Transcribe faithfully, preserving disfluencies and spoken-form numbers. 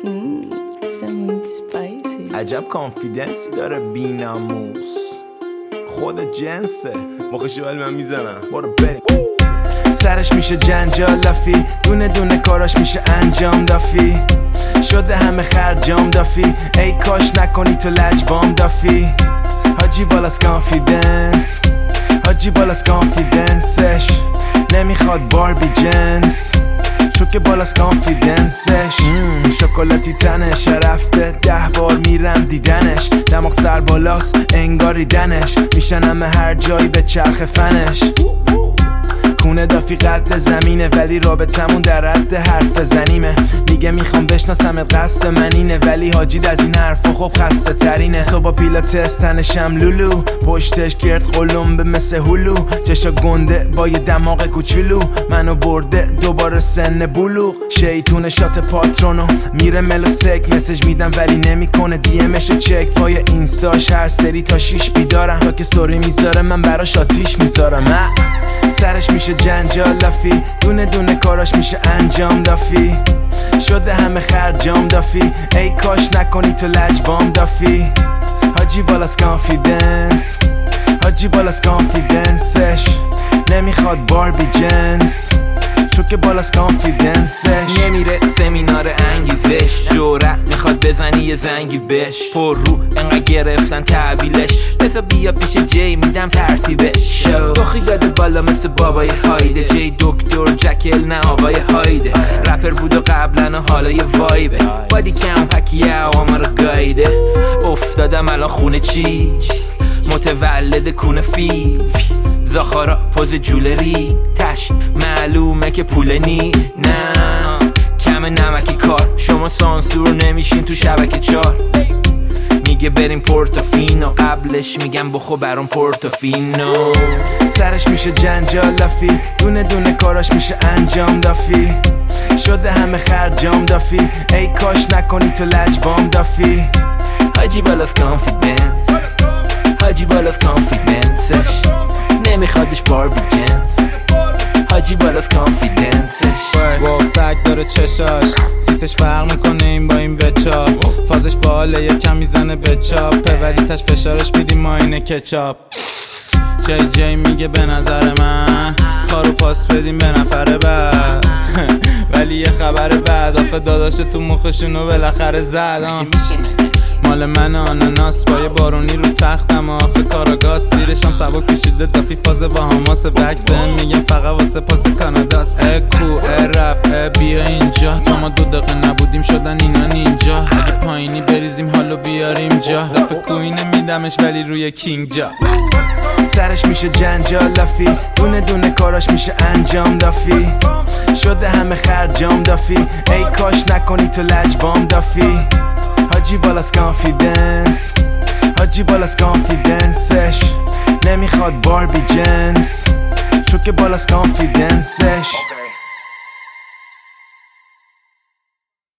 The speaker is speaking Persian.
عجب کانفیدنسی داره بیناموس، خود جنسه. مخشو ولی من میزنم، برو بریم. سرش میشه جنجال لافی، دونه دونه کاراش میشه انجام دافی. شده همه خرجام دافی، ای کاش نکنی تو لجبام دافی. حاجی بالاس کانفیدنس، حاجی بالاس کانفیدنسش. نمیخواد باربی جنس، چون که بالاس کانفیدنسش. شکلاتی تنش رفته، ده بار میرم دیدنش. دماغ سر بالاس انگاری دنش، میشن همه هر جایی به چرخ فنش. خونه دافی قد زمینه، ولی رابطمون در حد حرف زنیمه. میگه میخوام بشناسم قصد من اینه، ولی حاجید از این حرفا خب خسته ترینه. صبح پیلاتس تنشم لولو، پشتش گرد قلمبه مثل هلو. چشا گنده با یه دماغ کوچولو، منو برده دوباره سن بلوغ. شیطون شات پاترونو میره ملو سک، مسج میدم ولی نمیکنه دی امشو چک. پای اینستاش هر سری تا شیش بیدارم، تا که سوری میذاره من براش آتیش میذارم. سرش میشه جنجال لافی، دونه دونه کاراش میشه انجام دافی. شده همه خرجام دافی، ای کاش نکنی تو لجبام دافی. حاجی بالاس کانفیدنس، حاجی بالاس کانفیدنسش. نمیخواد باربی جنس، چون که بالاس کانفیدنسش. نمیره سمینار انگیزش، جورت میخواد بزنی یه زنگی بش. پر رو انقدر گرفتن تحویلش، بسا بیا پیش جی میدم ترتیبش. دخی داده بالا مثل بابای هایده، جی دکتر جکل نه آبای هایده. رپر بود و قبلا و حالا یه وایبه، بادی کم پکیه آما رو گایده. افتادم الان خونه چی متولد کونه فی زاخارا پوز جولری تش، معلومه که پول نی نه کم نمکی کار. شما سانسور نمیشین تو شبکه چار. میگه بریم پورتوفینو، قبلش میگم بخو برام پورتوفینو. سرش میشه جنجال لافی، دونه دونه کاراش میشه انجام دافی. شده همه خرجام دافی، ای کاش نکنی تو لجبام دافی. حاجی بالاس کانفیدنس، حاجی بالاس کانفیدنسش. نمیخوادش باربی جنس، حاجی بالاس کانفیدنسش. واو سگ داره چشاش، سیسش فرق میکنه این با این بچا. فازش باله یکم میزنه به چاپه، ولی تش فشارش میدیم ما اینه کچاپ. جی جی میگه به نظر من کارو پاس بدیم به نفر بعد. ولی یه خبر بعد، آخه داداش تو مخشونو بالاخره زد. مال من آناناس با یه بارونی رو تختم، آخه کاراگاز سیرشم سبک کشیده دافی. فاز با هماس بکس بهم میگم فقط واسه پاس کاناداست. اه کو اه رف اه بیا اینجا، تا ما دو دقیقه نبودیم شدن اینا نینجا. اگه پایینی بریزیم حالو بیاریم جا، دفعه کوینه میدمش ولی روی کینگ جا. سرش میشه جنجال لافی، دونه دونه کاراش میشه انجام دافی. شده همه خرجام دافی، ای کاش نکنی تو لجبام دافی. حاجی بالاس کانفیدنس، حاجی بالاس کانفیدنسش. نمیخواد باربی جنس، چون که بالاس کانفیدنسش.